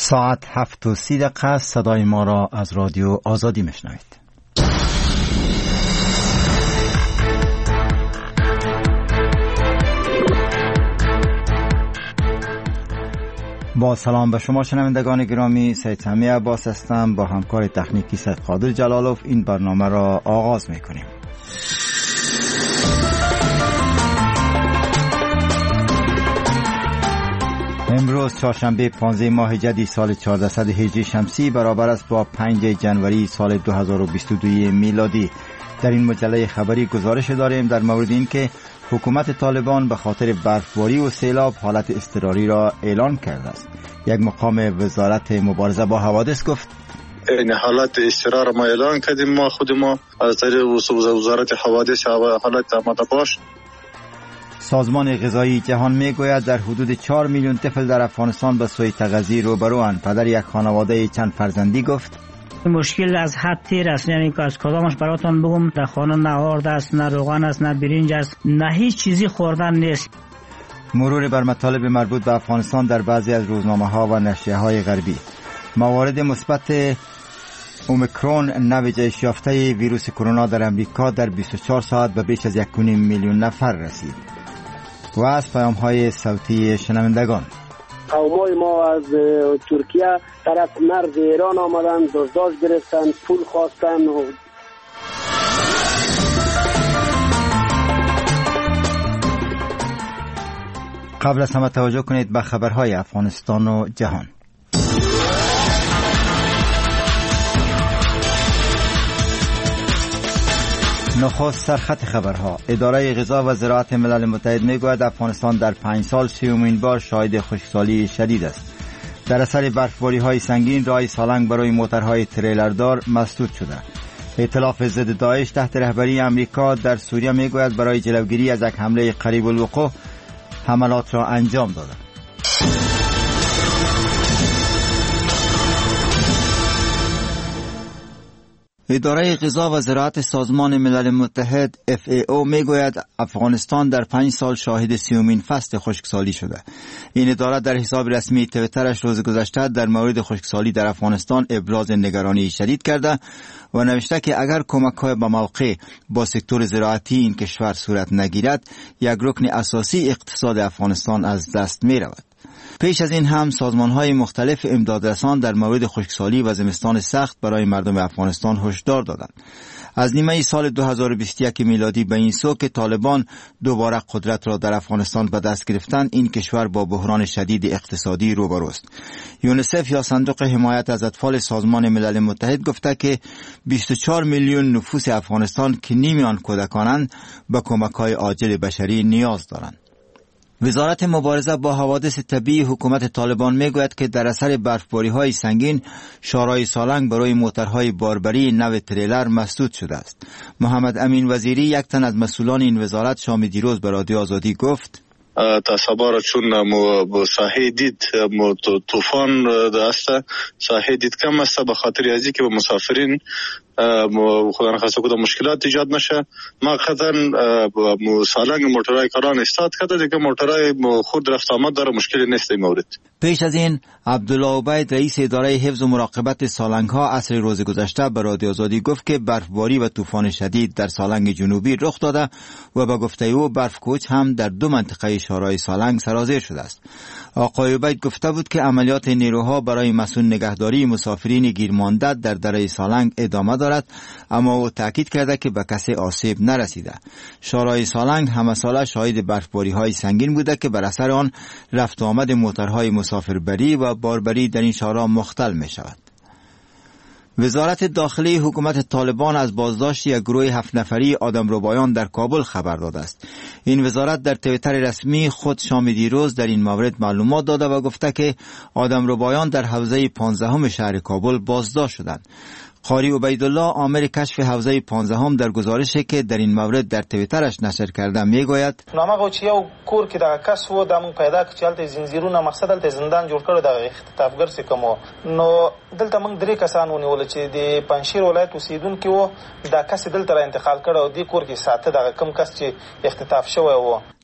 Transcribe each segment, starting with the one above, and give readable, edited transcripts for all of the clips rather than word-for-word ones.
ساعت 7:30 صدای ما را از رادیو آزادی میشنوید. با سلام به شما شنوندگان گرامی، سید سمی عباس هستم. با همکار تکنیکی سید قادر جلالوف این برنامه را آغاز میکنیم. امروز چهارشنبه 15 ماه جدی سال 1400 هجری شمسی برابر است با 5 جنوری سال 2022 میلادی. در این مجله خبری گزارش داریم در مورد اینکه حکومت طالبان به خاطر برفباری و سیلاب حالت اضطراری را اعلان کرده است. یک مقام وزارت مبارزه با حوادث گفت این حالت اضطرار ما اعلان کردیم، ما خود ما از طریق وزارت حوادث حالت آماده باش. سازمان غذایی جهان میگوید در حدود 4 میلیون طفل در افغانستان به سوی تغذیه روبروند. پدر یک خانواده چند فرزندی گفت مشکل از حد تیر است، یعنی که از کدامش براتون بگم، در خانه نه آرد است، نه روغن است، نه برنج است، نه هیچ چیزی خوردن نیست. مرور بر مطالب مربوط به افغانستان در بعضی از روزنامه‌ها و نشریه‌های غربی. موارد مثبت اومیکرون نوع جهش یافته ویروس کرونا در امریکا در 24 ساعت به بیش از 1.5 میلیون نفر رسید. و از پیام‌های صوتی شنوندگان. قومای ما از ترکیه طرف مرز ایران آمدن، دزداش گرفتن، پول خواستن. قبل از همه توجه کنید به خبرهای افغانستان و جهان. نخست سرخط خبرها. اداره غذا و زراعت ملل متحد میگوید افغانستان در 5 سال 30مین بار شاهد خشکسالی شدید است. در اثر برفباری های سنگین راه سالنگ برای موترهای تریلردار مسدود شده. ائتلاف ضد داعش تحت رهبری امریکا در سوریه میگوید برای جلوگیری از یک حمله قریب الوقوع حملات را انجام داده. اداره غذا و زراعت سازمان ملل متحد FAO میگوید افغانستان در 5 سال شاهد 30مین فصل خشکسالی شده. این اداره در حساب رسمی تویترش روز گذشته در مورد خشکسالی در افغانستان ابراز نگرانی شدید کرده و نوشته که اگر کمک‌های به موقع با سکتور زراعتی این کشور صورت نگیرد، یک رکن اساسی اقتصاد افغانستان از دست می‌رود. پیش از این هم سازمان‌های مختلف امدادرسان در مورد خشکسالی و زمستان سخت برای مردم افغانستان هشدار دادند. از نیمه سال 2021 میلادی به این سو که طالبان دوباره قدرت را در افغانستان به دست گرفتند، این کشور با بحران شدید اقتصادی روبروست. یونیسف یا صندوق حمایت از اطفال سازمان ملل متحد گفته که 24 میلیون نفوس افغانستان که نیمی آن کودکانند به کمک‌های عاجل بشری نیاز دارند. وزارت مبارزه با حوادث طبیعی حکومت طالبان میگوید که در اثر برفباری‌های سنگین شارای سالنگ برای موترهای باربری نو تریلر مسدود شده است. محمد امین وزیری، یک تن از مسئولان این وزارت، شام دیروز به رادیو آزادی گفت تا سبا چون ساحه دید طوفان است، ساحه دید کم است، به خاطر ازی که به مسافرین خدا نخواسته کدام مشکلات ایجاد نشه. ما قطعا سالنگ موترهای کاران استاد کرده دیگه، موترهای خود رفت آمد داره، مشکلی نیست این مورد. پیش از این عبدالله عبید، رئیس اداره حفظ و مراقبت سالنگ ها، عصر روز گذشته به رادیو آزادی گفت که برفباری و طوفان شدید در سالنگ جنوبی رخ داده و به گفته او برفکوچ هم در 2 منطقه شارای سالنگ سرازیر شده است. آقای عبید گفته بود که عملیات نیروها برای مسئول نگهداری مسافرین گیرمانده در دره سالنگ ادامه دارد، اما او تاکید کرده که به کسی آسیب نرسیده. شارای سالنگ همه ساله شاهد برفباری های سنگین بوده که بر اثر آن رفت آمد موترهای مسافربری و باربری در این شارا مختل می شود. وزارت داخلی حکومت طالبان از بازداشت یک گروه 7 نفری آدمربایان در کابل خبر داده است. این وزارت در توییتر رسمی خود شام دیروز در این مورد معلومات داده و گفته که آدمربایان در حوزه 15 شهر کابل بازداشت شدند. قاری عبیدالله، آمر کشف حوزه 15 در گزارشی که در این مورد در توییترش نشر کرده میگوید نامه چې یو کور کې د کس و د مون پیدا کړ چې هلته زنجیرونه مقصد هلته زندان جوړ کړو د اختطافګر څخه کوم نو دلته موږ 3 کسان ونیول چې د پنځشیر ولایت اوسیدونکو و د کس دلته را انتقال کړو د کور کې ساته د کم کس چې اختطاف شوی و.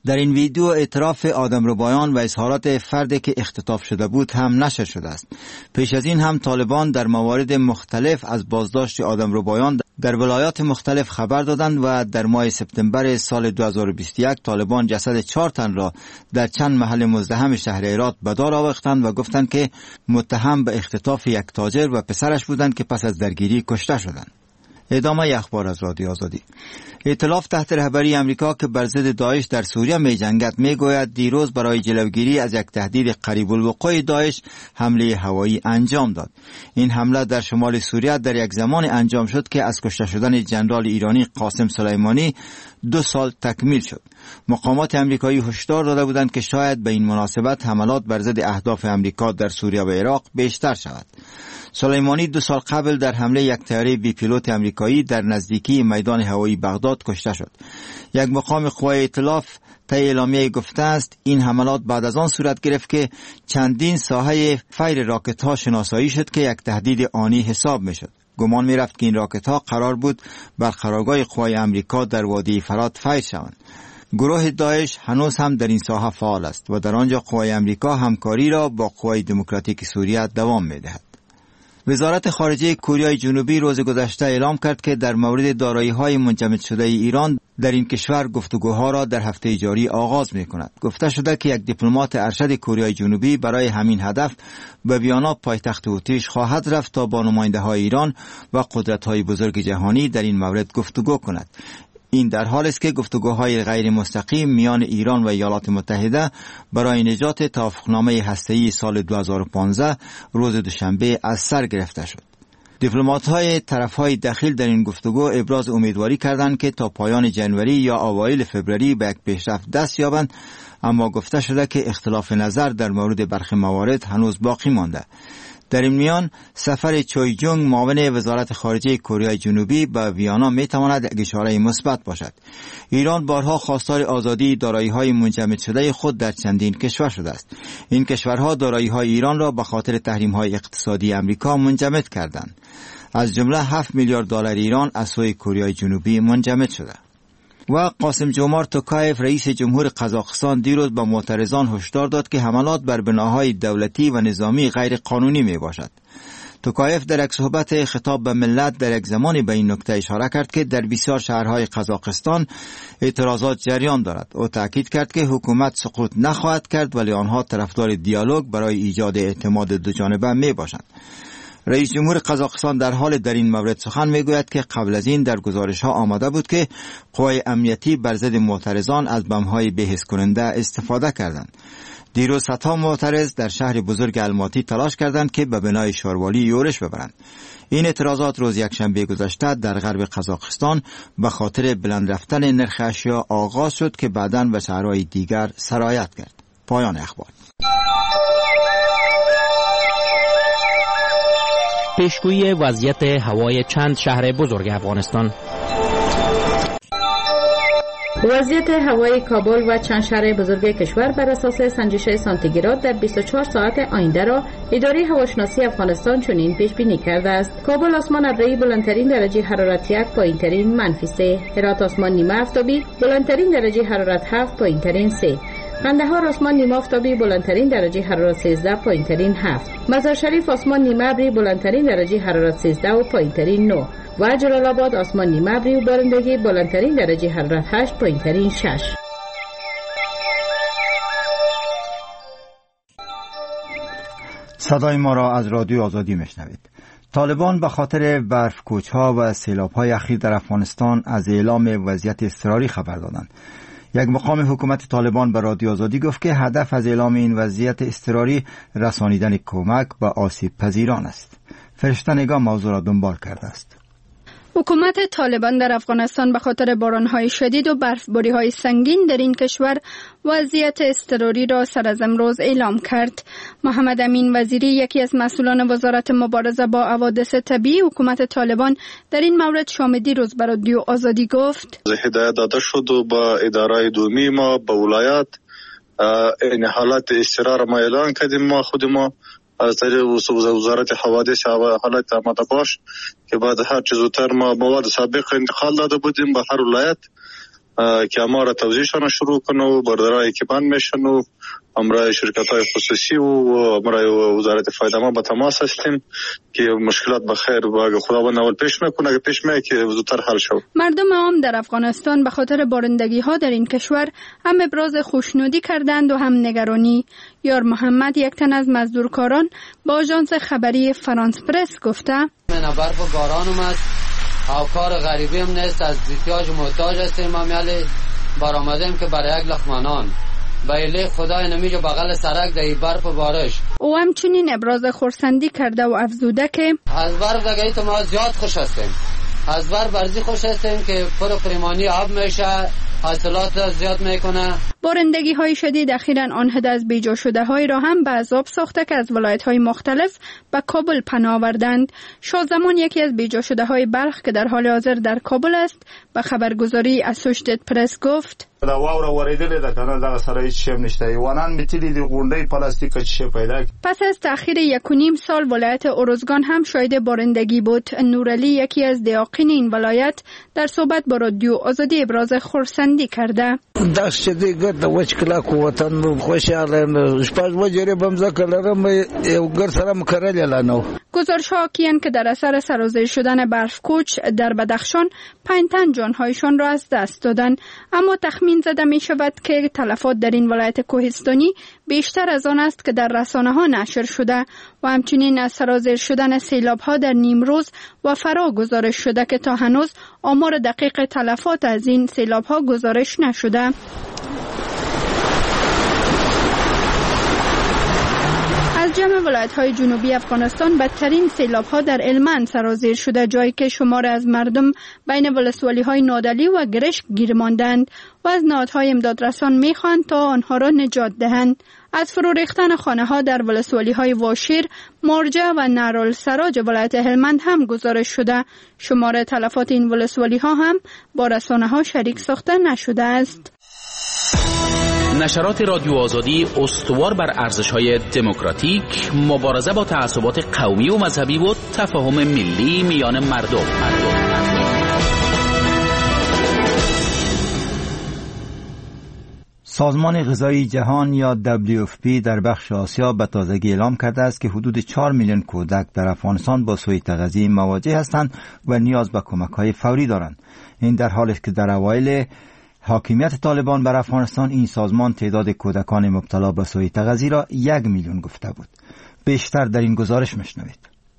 در این ویدیو اعتراف آدمربایان و اظهارات فردی که اختطاف شده بود هم نشر شده است. پیش از این هم طالبان در موارد مختلف از بازداشت آدمربایان در ولایات مختلف خبر دادند و در ماه سپتامبر سال 2021 طالبان جسد 4 تن را در چند محل مزدحم شهر هرات به دار آوردند و گفتند که متهم به اختطاف یک تاجر و پسرش بودند که پس از درگیری کشته شدند. ادامه اخبار از رادیو آزادی. ائتلاف تحت رهبری امریکا که بر ضد داعش در سوریه می‌جنگد میگوید دیروز برای جلوگیری از یک تهدید قریب الوقوع داعش حمله هوایی انجام داد. این حمله در شمال سوریه در یک زمان انجام شد که از کشته شدن ژنرال ایرانی قاسم سلیمانی 2 سال تکمیل شد. مقامات امریکایی هشدار داده بودند که شاید به این مناسبت حملات بر ضد اهداف امریکا در سوریه و عراق بیشتر شود. سلیمانی 2 سال قبل در حمله یک طیاره بی پیلوت امریکایی در نزدیکی میدان هوایی بغداد کشته شد. یک مقام قوای ائتلاف طی اعلامیه گفته است این حملات بعد از آن صورت گرفت که چندین ساحه فیر راکت ها شناسایی شد که یک تهدید آنی حساب می شد. گمان می رفت که این راکت ها قرار بود بر قرارگاه قوای امریکا در وادی فرات فیر شوند. گروه داعش هنوز هم در این ساحه فعال است و در آنجا قوای امریکا همکاری را با قوای دموکراتیک سوریه دوام می دهد. وزارت خارجه کره جنوبی روز گذشته اعلام کرد که در مورد دارایی‌های منجمد شده ایران در این کشور گفتگوها را در هفته جاری آغاز می‌کند. گفته شده که یک دیپلمات ارشد کره جنوبی برای همین هدف به ویانا پایتخت اتریش خواهد رفت تا با نماینده‌های ایران و قدرت‌های بزرگ جهانی در این مورد گفتگو کند. این در حالی است که گفتگوهای غیر مستقیم میان ایران و ایالات متحده برای نجات توافقنامه هسته‌ای سال 2015 روز دوشنبه از سر گرفته شد. دیپلمات‌های طرف‌های دخیل در این گفتگو ابراز امیدواری کردند که تا پایان ژانویه یا اوایل فوریه به یک پیشرفت دست یابند، اما گفته شده که اختلاف نظر در مورد برخی موارد هنوز باقی مانده. در این میان سفر چوی جونگ معاون وزارت خارجه کره جنوبی به ویانا میتواند یک اشاره مثبت باشد. ایران بارها خواستار آزادی دارایی‌های منجمد شده خود در چندین کشور شده است. این کشورها دارایی‌های ایران را به خاطر تحریم‌های اقتصادی امریکا منجمد کردند. از جمله 7 میلیارد دلار ایران از سوی کره جنوبی منجمد شده. و قاسم جومارت توکایف رئیس جمهور قزاقستان دیروز به معترضان هشدار داد که حملات بر بناهای دولتی و نظامی غیر قانونی می باشد. توکایف در یک صحبت خطاب به ملت در یک زمانی به این نکته اشاره کرد که در بسیار شهرهای قزاقستان اعتراضات جریان دارد. او تاکید کرد که حکومت سقوط نخواهد کرد ولی آنها طرفدار دیالوگ برای ایجاد اعتماد دوجانبه می باشند. رئیس جمهور قزاقستان در حال در این مورد سخن میگوید که قبل از این در گزارش‌ها آمده بود که قوای امنیتی بر ضد معترضان از بمب‌های بی‌حس کننده استفاده کردند. دیروز صدها معترض در شهر بزرگ الماتی تلاش کردند که به بنای شاروالی یورش ببرند. این اعتراضات روز یکشنبه گذشته در غرب قزاقستان به خاطر بلند رفتن نرخ اشیا آغاز شد که بعداً به شهرهای دیگر سرایت کرد. پایان اخبار. پیشگویی وضعیت هوای چند شهر بزرگ افغانستان. وضعیت هوای کابل و چند شهر بزرگ کشور بر اساس سنجش سانتیگراد در 24 ساعت آینده را اداره هواشناسی افغانستان چنین پیش بینی کرده است: کابل آسمان ابری بلندترین درجه حرارت 1، پایینترین -3. هرات آسمان نیمه آفتابی بلندترین درجه حرارت 7، پایینترین 3. قندهار آسمان نیمه آفتابی بلندترین درجه حرارت 13، پایینترین 7. مزار شریف آسمان نیمه ابری بلندترین درجه حرارت 13 و پایینترین 9. و جلال آباد آسمان نیمه ابری و بارندگی بلندترین درجه حرارت 8، پایینترین 6. صدای ما را از رادیو آزادی میشنوید. طالبان به خاطر برف کوچ‌ها و سیلاب‌های اخیر در افغانستان از اعلام وضعیت اضطراری خبر دادند. یک مقام حکومت طالبان به رادیو آزادی گفت که هدف از اعلام این وضعیت اضطراری رسانیدن کمک به آسیب پذیران است. فرشته نگاه موضوع را دنبال کرده است. حکومت طالبان در افغانستان به خاطر بارانهای شدید و برفباری‌های سنگین در این کشور وضعیت اضطراری را سر از امروز اعلام کرد. محمد امین وزیری، یکی از مسئولان وزارت مبارزه با حوادث طبیعی حکومت طالبان، در این مورد شام دیروز به رادیو آزادی گفت: هدایت داده شد و با اداره دومی ما به ولایت این حالت اضطرار ما اعلان کردیم. ما خود ما از طریق وزارت حوادث حالت آماده باش که بعد هر چه زودتر ما مواد سابق انتقال داده بودیم به هر ولایت که ما را توزیعشان شروع کنه و بردرایی که بند میشن و امرای شرکت های خصوصی و امرای وزارت فایده ما با تماس هستیم که مشکلات بخیر و اگه خداوند اول پیش نکنه اگه پیش میاد که زودتر حل شود. مردم عام در افغانستان به خاطر بارندگی ها در این کشور هم ابراز خوشنودی کردند و هم نگرانی. یار محمد، یک تن از مزدورکاران، با آژانس خبری فرانس پرس گفته: من برف و باران اومد او کار غریبی هم نیست، از احتیاج محتاج هستیم. ما میالی برآمدیم که برای یک لقمانان بایله خدای نمیجه بغل سرک در برف و بارش. او همچنین ابراز خرسندی کرده و افزوده که از برف دگهی تو ما زیاد خوش هستیم، از برف برزی خوش هستیم که پریمانی آب میشه، حاصلات زیاد میکنه. بارندگی های شدید اخیراً آن حد از بیجا شده های را هم به عذاب ساخته که از ولایت های مختلف به کابل پناه آوردند. شازمان، یکی از بیجا شده های بلخ که در حال حاضر در کابل است، به خبرگزاری اسوشیتد پرس گفت: دا واوره وریدلې ده کنه دا سره هیڅ شی نشته، ایوانان میتلی دی غونډې پلاستیک چی پیدا. پس از تأخیر 1.5 سال ولایت اروزگان هم شاهد بارندگی بود. نورعلی، یکی از دیاقین این ولایت، در صحبت با رادیو آزادی ابراز خرسندی کرده. داش دی ګټ وچ کلا کو وطن خوشاله شپږ وجری بمزه کلرم یو ګر سره مکرل لانو. گزارش ها کیان که در اثر سرازیر شدن برف کوچ در بدخشان 5 تن جانهایشان را از دست دادند، اما تخمین زده می شود که تلفات در این ولایت کوهستانی بیشتر از آن است که در رسانه ها نشر شده و همچنین از سرازیر شدن سیلاب ها در نیمروز و فرا گزارش شده که تا هنوز آمار دقیق تلفات از این سیلاب ها گزارش نشده. از جمع ولایت‌های جنوبی افغانستان بدترین سیلاب‌ها در هلمند سرازیر شده، جایی که شمار از مردم بین ولسوالی‌های نادلی و گرشک گیر ماندند و از نهادهای امدادرسان می‌خواهند تا آنها را نجات دهند. از فرو ریختن خانه‌ها در ولسوالی‌های واشیر، مارجه و نهرالسراج ولایت هلمند هم گزارش شده. شمار تلفات این ولسوالی‌ها هم با رسانه‌ها شریک ساخته نشده است. نشرات رادیو آزادی استوار بر ارزش‌های دموکراتیک، مبارزه با تعصبات قومی و مذهبی و تفاهم ملی میان مردم. سازمان غذایی جهان یا WFP در بخش آسیا به تازگی اعلام کرده است که حدود 4 میلیون کودک در افغانستان با سوء تغذیه مواجه هستند و نیاز به کمک‌های فوری دارند. این در حالی است که در اوایل حاکمیت طالبان بر افغانستان این سازمان تعداد کودکان مبتلا به سوء تغذیه را 1 میلیون گفته بود. بیشتر در این گزارش میشنوید.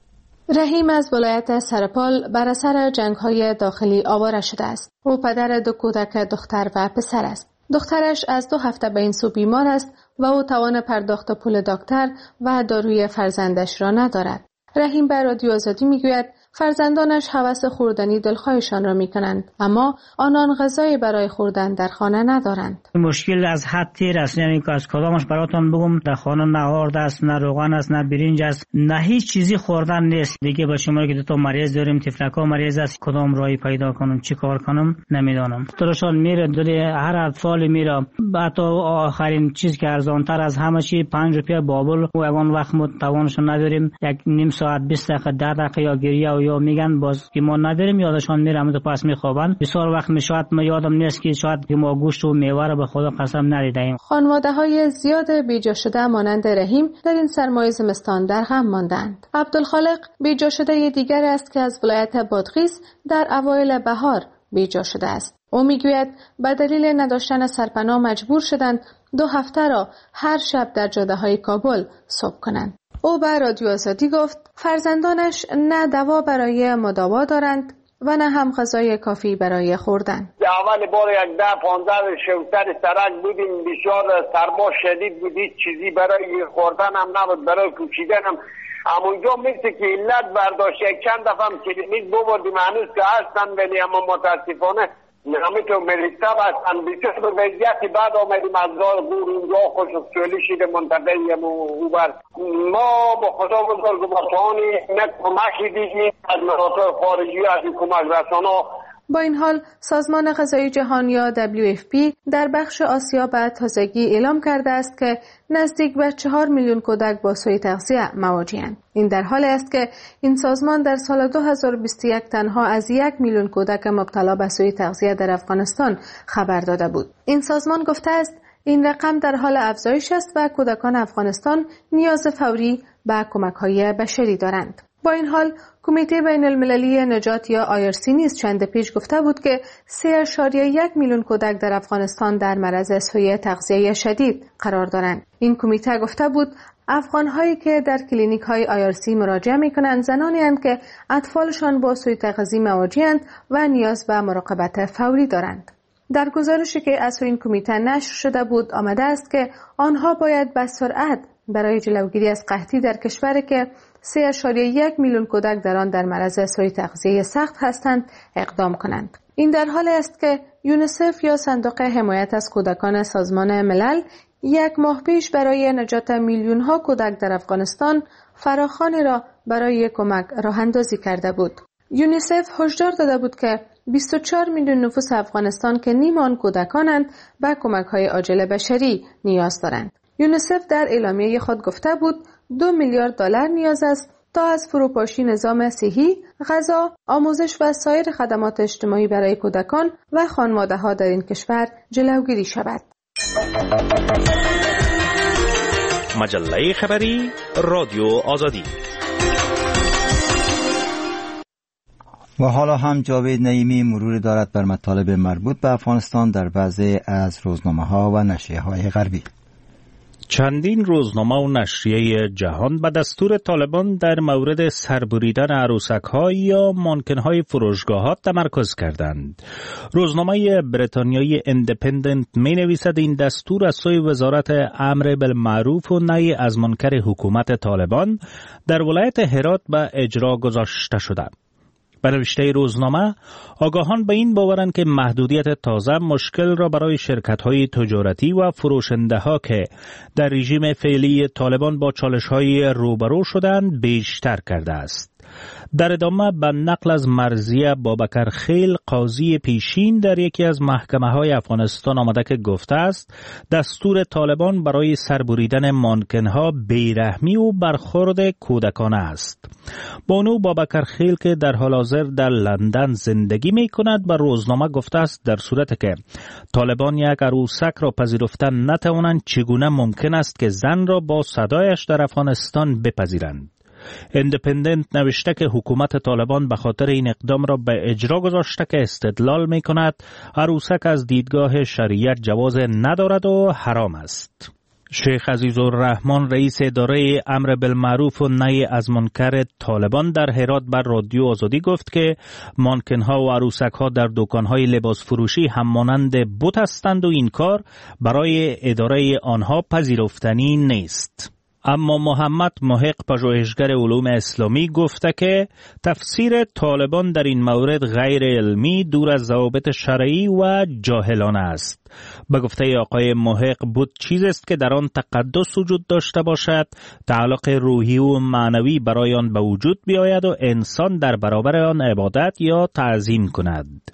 رحیم از ولایت سرپال بر اثر جنگ‌های داخلی آواره شده است. او پدر 2 کودک دختر و پسر است. دخترش از 2 هفته به این سو بیمار است و او توان پرداخت پول دکتر و داروی فرزندش را ندارد. رحیم به رادیو آزادی میگوید فرزندانش هوس خوردنی دلخواهشان را میکنند، اما آنان غذایی برای خوردن در خانه ندارند. مشکل از حد تیر است، یعنی که از کدامش براتون بگم، در خانه نه آرد است، نه روغن است، نه برنج است، نه هیچ چیزی خوردن نیست. دیگه با شما که 2 تا مریض داریم، تفلکا مریض است، کدام راهی پیدا کنم، چی کار کنم نمیدانم. ترشان میره دل هر اطفال میره. حتی آخرین چیز که ارزانتر از همه چی 5 روپیه بابل و اون وقت ما توانش نداریم، 1.5 ساعت 20 دقیقه 10 دقیقه یا گریه و یا میگن باز که ما نداریم، یادشان میره تو پس میخوابن. بسیار وقت میشد ما یادم نیست که شاید که ما گوشت و میوه رو به خدا قسم ندیدیم. خانواده‌های زیاد بیجا شده مانند رحیم در این سرمای زمستان در غم ماندند. عبدالخالق بیجا شده دیگر است که از ولایت بادغیس در اوایل بهار بیجا شده است. او میگوید به دلیل نداشتن سرپناه مجبور شدند 2 هفته را هر شب در جاده‌های کابل صبح کنند. او به رادیو آزادی گفت فرزندانش نه دوا برای مداوا دارند و نه هم غذای کافی برای خوردن. اول بار 10-15 شوتر سرک بودیم، بسیار سرما شدید بود، هیچ چیزی برای خوردن هم نبود، برای پوشیدن هم. همونجا مثل که علت برداشته چند دفعه هم کلینیک ببردیم، هنوز که هستن، ولی اما متاسفانه نمیتون مریضتر هستن. بسیار به وضعیتی بعد آمدیم از گور اونجا خشکسالی شده منطقه اوبر. ما با خدا بزرگوارتانی نه کمکی دیدیم از مناطق خارجی، از این کمک رسانا با این حال سازمان غذایی جهانی یا WFP در بخش آسیا به تازگی اعلام کرده است که نزدیک به 4 میلیون کودک با سوء تغذیه مواجه‌اند. این در حالی است که این سازمان در سال 2021 تنها از 1 میلیون کودک مبتلا به سوء تغذیه در افغانستان خبر داده بود. این سازمان گفته است این رقم در حال افزایش است و کودکان افغانستان نیاز فوری به کمک‌های بشری دارند. با این حال کمیته بین المللی نجات یا IRC نیز چند پیش گفته بود که 3.1 میلیون کودک در افغانستان در معرض سوء تغذیه شدید قرار دارند. این کمیته گفته بود افغان‌هایی که در کلینیک‌های IRC مراجعه می‌کنند زنانی هستند که اطفالشان با سوء تغذیه مواجه‌اند و نیاز به مراقبت فوری دارند. در گزارشی که از این کمیته نشر شده بود آمده است که آنها باید به سرعت برای جلوگیری از قحطی در کشوری که 3.1 میلیون کودک در آن در معرض سوء تغذیه سخت هستند اقدام کنند. این در حالی است که یونیسف یا صندوق حمایت از کودکان سازمان ملل 1 ماه پیش برای نجات میلیون ها کودک در افغانستان فراخوانی را برای کمک راه اندازی کرده بود. یونیسف هشدار داده بود که 24 میلیون نفوس افغانستان که نیم آن کودکانند به کمک‌های عاجل بشری نیاز دارند. یونیسف در اعلامیه خود گفته بود 2 میلیارد دلار نیاز است تا از فروپاشی نظام صحی، غذا، آموزش و سایر خدمات اجتماعی برای کودکان و خانواده‌ها در این کشور جلوگیری شود. مجله خبری رادیو آزادی. و حالا هم جاوید نعیمی مرور دارد بر مطالب مربوط به افغانستان در بعضی از روزنامه‌ها و نشریه‌های غربی. چندین روزنامه و نشریه جهان به دستور طالبان در مورد سربریدن عروسک‌ها یا مانکن‌های فروشگاه‌ها تمرکز کردند. روزنامه بریتانیایی ایندیپندنت می‌نویسد این دستور از سوی وزارت امر بالمعروف و نهی از منکر حکومت طالبان در ولایت هرات به اجرا گذاشته شده. به نوشته روزنامه، آگاهان به این باورند که محدودیت تازه مشکل را برای شرکت‌های تجارتی و فروشنده‌ها که در رژیم فعلی طالبان با چالش‌های روبرو شدند بیشتر کرده است. در ادامه به نقل از مرضیه بابکر خیل قاضی پیشین در یکی از محکمه‌های افغانستان آمده که گفته است دستور طالبان برای سربریدن مانکن‌ها بیرحمی و برخورد کودکانه است. بانو بابکر خیل که در حال حاضر در لندن زندگی می کند به روزنامه گفته است در صورت که طالبان یک عروسک را پذیرفتن نتوانند چگونه ممکن است که زن را با صدایش در افغانستان بپذیرند. ایندیپندنت نوشته که حکومت طالبان به خاطر این اقدام را به اجرا گذاشته که استدلال می کند عروسک از دیدگاه شریعت جواز ندارد و حرام است. شیخ عزیزالرحمن رئیس اداره امر بالمعروف و نهی از منکر طالبان در هرات بر رادیو آزادی گفت که مانکن‌ها و عروسک‌ها در دکان‌های لباس فروشی هم مانند بت هستند و این کار برای اداره آنها پذیرفتنی نیست. اما محمد محق پژوهشگر علوم اسلامی گفته که تفسیر طالبان در این مورد غیر علمی، دور از ضوابط شرعی و جاهلانه است. به گفته آقای محق بود چیزی است که در آن تقدس وجود داشته باشد، تعلق روحی و معنوی برای آن به وجود بیاید و انسان در برابر آن عبادت یا تعظیم کند.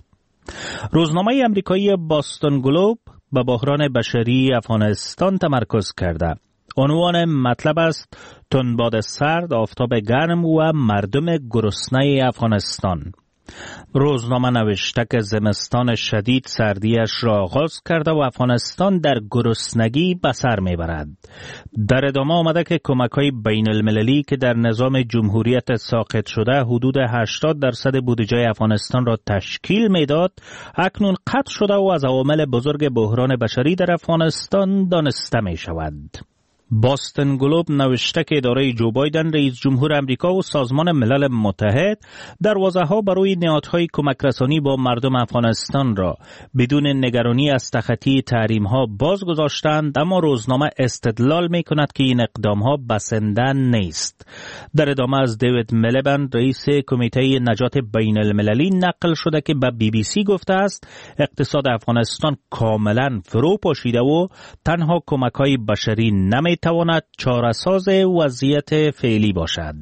روزنامه امریکایی باستون گلوب به بحران بشری افغانستان تمرکز کرده. عنوان مطلب است تندباد سرد، آفتاب گرم و مردم گرسنه افغانستان. روزنامه نوشته که زمستان شدید سردیش را آغاز کرده و افغانستان در گرسنگی به سر میبرد. در ادامه آمده که کمک‌های بین المللی که در نظام جمهوریت ساقط شده حدود 80% بودجه افغانستان را تشکیل میداد، اکنون قطع شده و از عوامل بزرگ بحران بشری در افغانستان دانسته می شود. باستون گلوب نوشته که اداره جو بایدن رئیس جمهور امریکا و سازمان ملل متحد دروازه‌ها برای نهادهای کمک رسانی با مردم افغانستان را بدون نگرانی از تخطی تحریم‌ها باز گذاشتند، اما روزنامه استدلال می‌کند که این اقدام‌ها بسنده نیست. در ادامه از دیوید ملیبند رئیس کمیته نجات بین المللی نقل شده که به BBC گفته است اقتصاد افغانستان کاملا فرو پاشیده و تنها کمک‌های بشری تواند چاره‌ساز وضعیت فعلی باشد.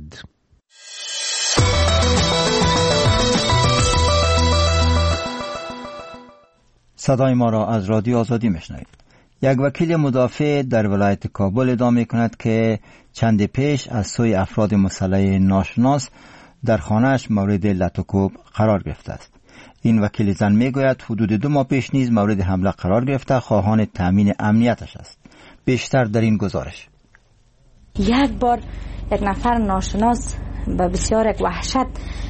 صدای ما را از رادیو آزادی میشنوید. یک وکیل مدافع در ولایت کابل ادعا میکند که چند پیش از سوی افراد مسلح ناشناس در خانه‌اش مورد لط و کوب قرار گرفته است. این وکیل زن میگوید حدود 2 ماه پیش نیز مورد حمله قرار گرفته، خواهان تامین امنیتش است. بیشتر در این گزارش. یک بار یک نفر ناشناس به بسیار یک وحشت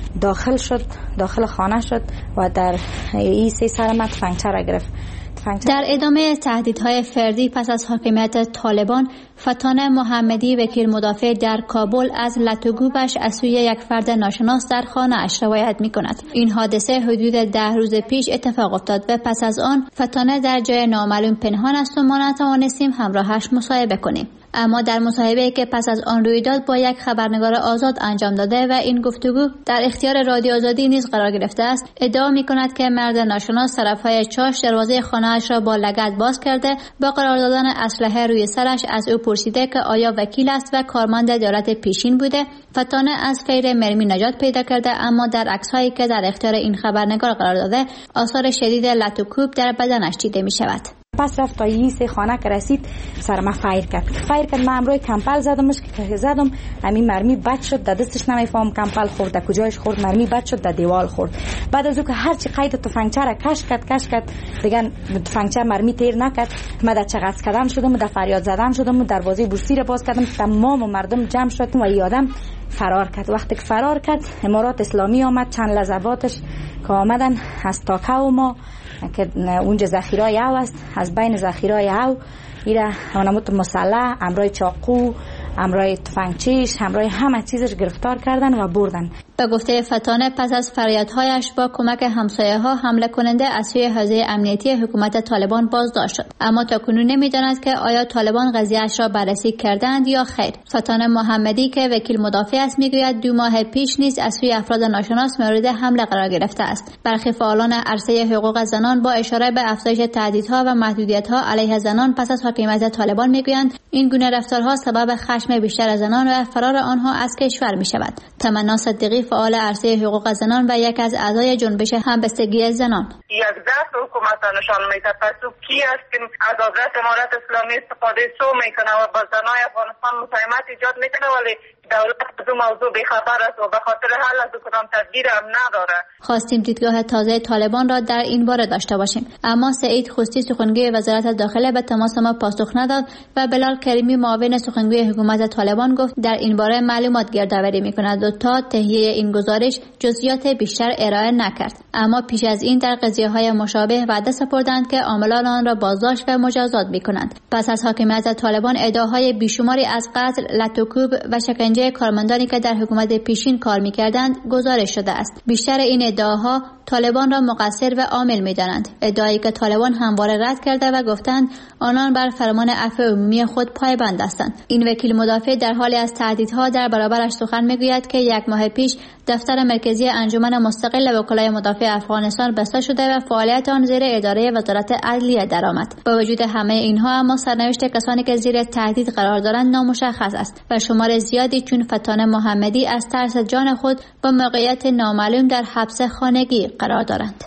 داخل خانه شد و در این 3 سر من تفنگچه را گرفت. در ادامه تهدیدهای فردی پس از حاکمیت طالبان، فتانه محمدی وکیل مدافع در کابل از لط و کوبش از سوی یک فرد ناشناس در خانه اش روایت می کند. این حادثه حدود 10 روز پیش اتفاق افتاد و پس از آن فتانه در جای نامعلوم پنهان است و ما نتوانستیم همراهش مصاحبه کنیم. اما در مصاحبه‌ای که پس از آن روی داد با یک خبرنگار آزاد انجام داده و این گفتگو در اختیار رادیو آزادی نیز قرار گرفته است، ادعا می‌کند که مرد ناشناس طرف‌های چاش دروازه خانه‌اش را با لگد باز کرده، با قرار دادن اسلحه روی سرش از او پرسیده که آیا وکیل است و کارمند دولت پیشین بوده. فتانه از خیر مرمی نجات پیدا کرده، اما در عکس‌هایی که در اختیار این خبرنگار قرار داده، آثار شدید لط و کوب در بدنش دیده می‌شود. پس رفت تا این 3 خانه که رسید سر ما فایر کرد. من امروز کمپل زدمش که زدم همین مرمی بد شد، در دستش نمیفهم کمپل خورد، در کجایش خورد، مرمی بد شد، در دیوال خورد. بعد از اون که هر چی قید تفنگچه را کش کرد دیگه تفنگچه مرمی تیر نکرد. من در چقدر کردن شدم، در فریاد زدن شدم، دروازه بورسی را باز کردم، تمام مردم جمع شدن و این آدم فرار کرد. وقتی که فرار کرد امارات اسلامی آمد، چند لحظاتش که آمدن از تاکه و ما که اونجا ذخیره‌ای او است، از بین ذخیره‌ای او ایره اونموت مسلح، امرای چاقو، امرای تفنگچیش، امرای همه چیزش گرفتار کردن و بردن. به گفته فتانه پس از فریادهایش با کمک همسایه‌ها حمله کننده از سوی حوزه امنیتی حکومت طالبان بازداشت شد، اما تاکنون نمی‌داند که آیا طالبان قضیه‌اش را بررسی کردند یا خیر. فتانه محمدی که وکیل مدافع است میگوید 2 ماه پیش نیز از سوی افراد ناشناس مورد حمله قرار گرفته است. برخی فعالان عرصه حقوق زنان با اشاره به افزایش تهدیدها و محدودیت‌ها علیه زنان پس از حاکمیت طالبان میگویند این گونه رفتارها سبب خشم بیشتر زنان و فرار آنها از کشور می‌شود. تمنا صدیقی فعال عرصه حقوق زنان و یک از اعضای جنبش همبستگی زنان: یک دست حکومت نشان میده، پس کی است که از قدرت امارت اسلامی استفاده سو میکنه و با زنای افغانستان مساهمت ایجاد میکنه، ولی دولت از اون موضوع بیخبر است و به خاطر حل از کدام تدبیر هم نداره. خواستیم دیدگاه تازه طالبان را در این باره داشته باشیم، اما سعید خوستی سخنگوی وزارت داخله به تماس ما پاسخ نداد و بلال کریمی معاون سخنگوی حکومت طالبان گفت در این باره معلومات گردآوری میکند و تا تهیه این گزارش جزئیات بیشتر ارائه نکرد. اما پیش از این در قضیه‌های مشابه وعده سپردند که عاملان آن را بازداشت و مجازات میکنند. پس از حاکمیت طالبان ادعاهای بیشماری از قتل، لط و کوب و شکنجه کارمندانی که در حکومت پیشین کار میکردند گزارش شده است. بیشتر این ادعاها طالبان را مقصر و عامل می‌دانند، ادعایی که طالبان همواره رد کرده و گفتند آنان بر فرمان عفو عمومی خود پایبند هستند. این وکیل مدافع در حالی از تهدیدها در برابرش سخن میگوید که 1 ماه پیش دفتر مرکزی انجمن مستقل وکلای مدافع افغانستان بسته شده و فعالیت آن زیر اداره وزارت عدلیه درآمد. با وجود همه اینها اما سرنوشت کسانی که زیر تهدید قرار دارند نامشخص است و شمار زیادی چون فتانه محمدی از ترس جان خود با موقعیت نامعلوم در حبس خانگی قرار دارند.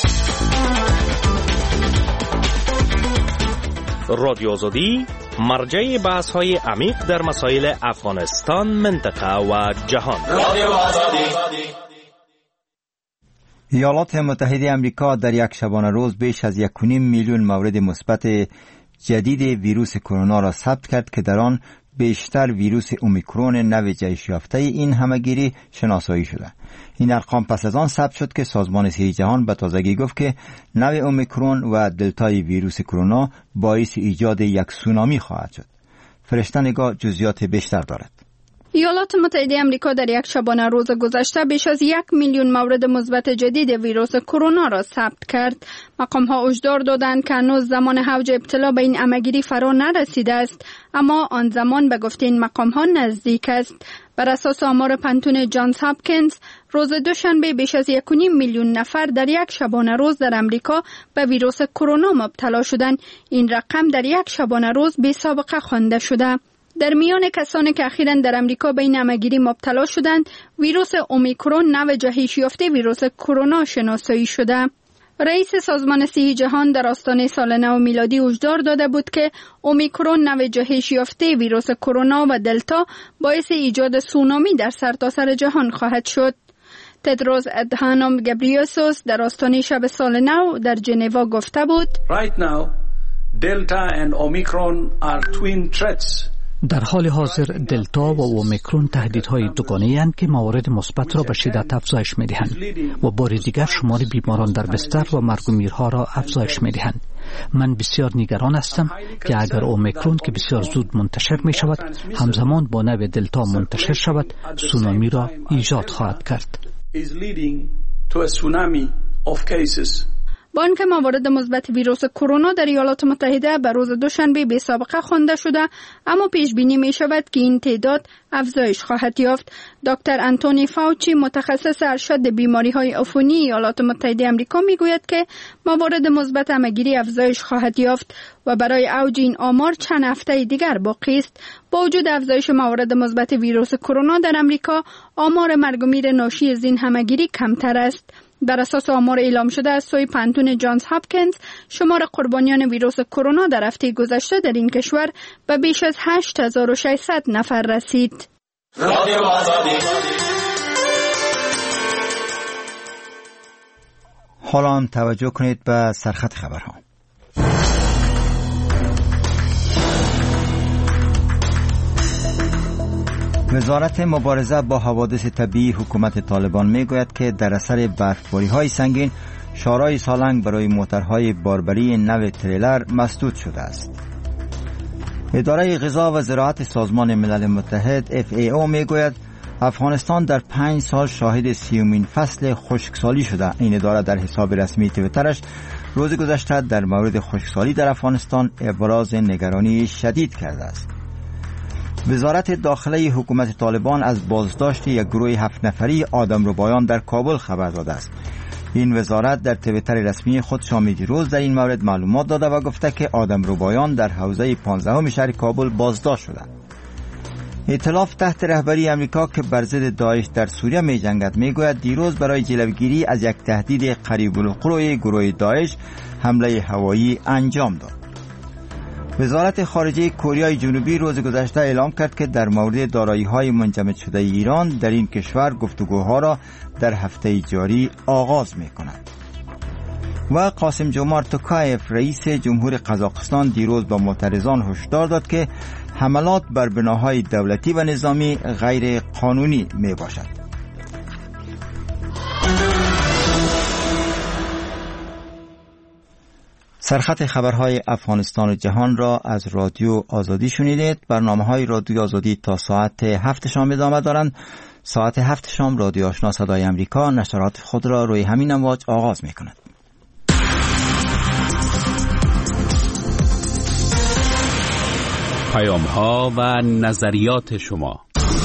رادیو آزادی مرجع بحث‌های عمیق در مسائل افغانستان، منطقه و جهان. رادیو آزادی. ایالات متحده آمریکا در یک شبانه روز بیش از 1.5 میلیون مورد مثبت جدید ویروس کرونا را ثبت کرد که در آن بیشتر ویروس اومیکرون نو جهش یافته این همگیری شناسایی شده. این ارقام پس از آن ثبت شد که سازمان صحت جهان به تازگی گفت که نو اومیکرون و دلتای ویروس کرونا باعث ایجاد یک سونامی خواهد شد. فرشته نگاه جزئیات بیشتر دارد. ایالات متحده آمریکا در یک شبانه روز گذشته بیش از 1 میلیون مورد مثبت جدید ویروس کرونا را ثبت کرد. مقام‌ها هشدار دادند که هنوز زمان اوج ابتلا به این همه‌گیری فرا نرسیده است، اما آن زمان به گفته این مقام‌ها نزدیک است. بر اساس آمار پنتون جانز هاپکینز، روز دوشنبه بیش از 1.5 میلیون نفر در یک شبانه روز در امریکا به ویروس کرونا مبتلا شدند. این رقم در یک شبانه روز بی سابقه خوانده شده. در میان کسانی که اخیراً در امریکا به این همه‌گیری مبتلا شدند، ویروس اومیکرون نو جهش یافته ویروس کرونا شناسایی شده. رئیس سازمان صحی جهان در آستانه سال نو میلادی هشدار داده بود که اومیکرون نوع جهش یافته ویروس کرونا و دلتا باعث ایجاد سونامی در سرتاسر جهان خواهد شد. تدروس ادهانوم گبریسوس در آستانه شب سال نو در ژنو گفته بود: Right now, Delta and Omicron are twin threats. در حال حاضر دلتا و اومیکرون تهدیدهای دوگانه اند که موارد مثبت را به شدت افزایش می‌دهند و بار دیگر شمار بیماران در بستر و مرگ و میرها را افزایش می‌دهند. من بسیار نگران هستم که اگر اومیکرون که بسیار زود منتشر می‌شود همزمان با نوع دلتا منتشر شود، سونامی را ایجاد خواهد کرد. با آنکه موارد مثبت ویروس کرونا در ایالات متحده به روز دوشنبه بی سابقه خوانده شده، اما پیش بینی می شود که این تعداد افزایش خواهد یافت. دکتر انتونی فاوچی متخصص ارشد بیماری های عفونی ایالات متحده آمریکا می گوید که موارد مثبت همگیری افزایش خواهد یافت و برای اوج این آمار چند هفته دیگر باقی است. با وجود افزایش موارد مثبت ویروس کرونا در آمریکا، آمار مرگ و میر ناشی از این همگیری کمتر است. بر اساس آمار اعلام شده از سوی پانتون جانز هاپکینز، شمار قربانیان ویروس کرونا در هفته گذشته در این کشور به بیش از 8600 نفر رسید. حالا توجه کنید به سرخط خبرها. وزارت مبارزه با حوادث طبیعی حکومت طالبان میگوید که در اثر برفباری‌های سنگین شارای سالنگ برای موترهای باربری نو تریلر مسدود شده است. اداره غذا و زراعت سازمان ملل متحد FAO میگوید افغانستان در 5 سال شاهد 30مین فصل خشکسالی شده. این اداره در حساب رسمی توییترش روز گذشته در مورد خشکسالی در افغانستان ابراز نگرانی شدید کرده است. وزارت داخله حکومت طالبان از بازداشت یک گروه 7 نفری آدمربایان در کابل خبر داده است. این وزارت در توییتر رسمی خود شام دیروز در این مورد معلومات داده و گفته که آدمربایان در حوزه 15 شهر کابل بازداشت شدند. ائتلاف تحت رهبری امریکا که بر ضد داعش در سوریه می جنگد میگوید دیروز برای جلوگیری از یک تهدید قریب الوقوع گروه داعش حمله هوایی انجام داد. وزارت خارجه کره جنوبی روز گذشته اعلام کرد که در مورد دارایی‌های منجمد شده ایران در این کشور گفتگوها را در هفته جاری آغاز می‌کند. و قاسم جمارت توکایف رئیس جمهور قزاقستان دیروز با معترضان هشدار داد که حملات بر بناهای دولتی و نظامی غیر قانونی میباشد. سرخط خبرهای افغانستان و جهان را از رادیو آزادی شنیدید. برنامه‌های رادیو آزادی تا ساعت 7 شام ادامه دارند. ساعت 7 شام رادیو آشنا صدای امریکا نشرات خود را روی همین امواج آغاز می‌کند. پیام‌ها و نظریات شما.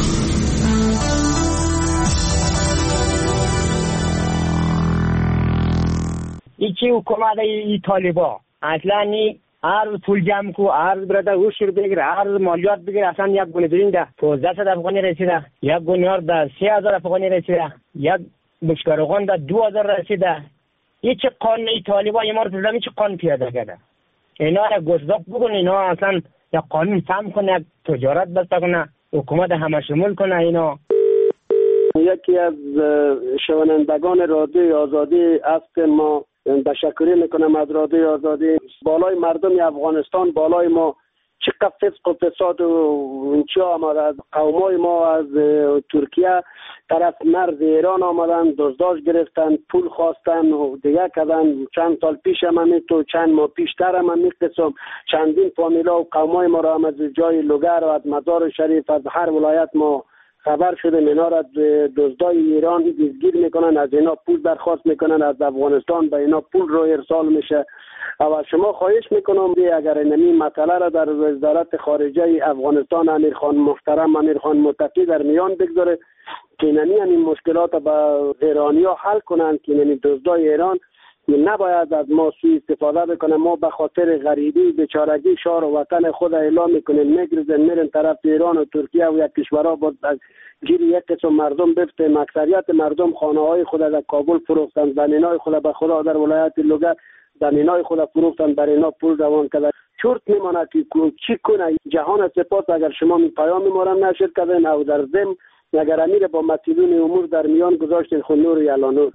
ایچی حکومت ای طالبا اصلا هر پول جمع کو هر برده وشور بگیره هر مالیات بگیره اصلا یک گونه درین ده 1500 افغانی رسیده یک گونیار ده 3000 افغانی رسیده یک بشکارغان ده 2000 رسیده. هیچ قانون ای طالبا یه مارد زمین چه قانون پیاده کرده اینا را گزداق بگن اینا اصلا یک قانون فهم کنه یک تجارت بسته کنه حکومت همه شمول کنه. اینا یکی از شنوندگان رادیو آزادی است. ما تشکر میکنم از رادیو آزادی. بالای مردم افغانستان بالای ما چقدر فسق و فساد و انچا آمده از قومای ما از ترکیه طرف مرز ایران آمدن دزداش گرفتن پول خواستن و دیگه کردن. چند سال پیش هم تو چند ماه پیشتر هم قسم چندین فامیلا و قومای ما را هم از جای لوگر و از مزار شریف از هر ولایت ما خبر شده اینا را دزدای ایران دزگیر میکنن از اینا پول درخواست میکنن از افغانستان به اینا پول رو ارسال میشه. و شما خواهش میکنم اگر این مسئله را در وزارت خارجه افغانستان امیرخان محترم امیرخان متقی در میان بگذاره که این مشکلات با ایرانی‌ها حل کنن که این دزدای ایران نباید از ما سوء استفاده بکنه. ما به خاطر غریبی بیچارگی شهر و وطن خود اعلام میکنیم، میگریزیم میریم طرف ایران و ترکیه و یک کشورها بود گیر یک قسم مردم بفتیم. اکثریت مردم خانه های خود در کابل فروختند، زمینای خود به خدا در ولایت لوگر زمینای خود فروختند، برای اینا پول روان کرده. چرت میماند که چی کنه جهان سپاس اگر شما می پیام ما را نشر کردین او در ضمن اگر امیر با مسئولین امور در میان گذاشتین خود نور یلا نور.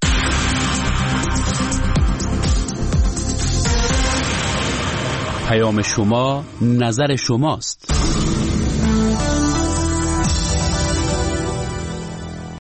پیام شما نظر شماست.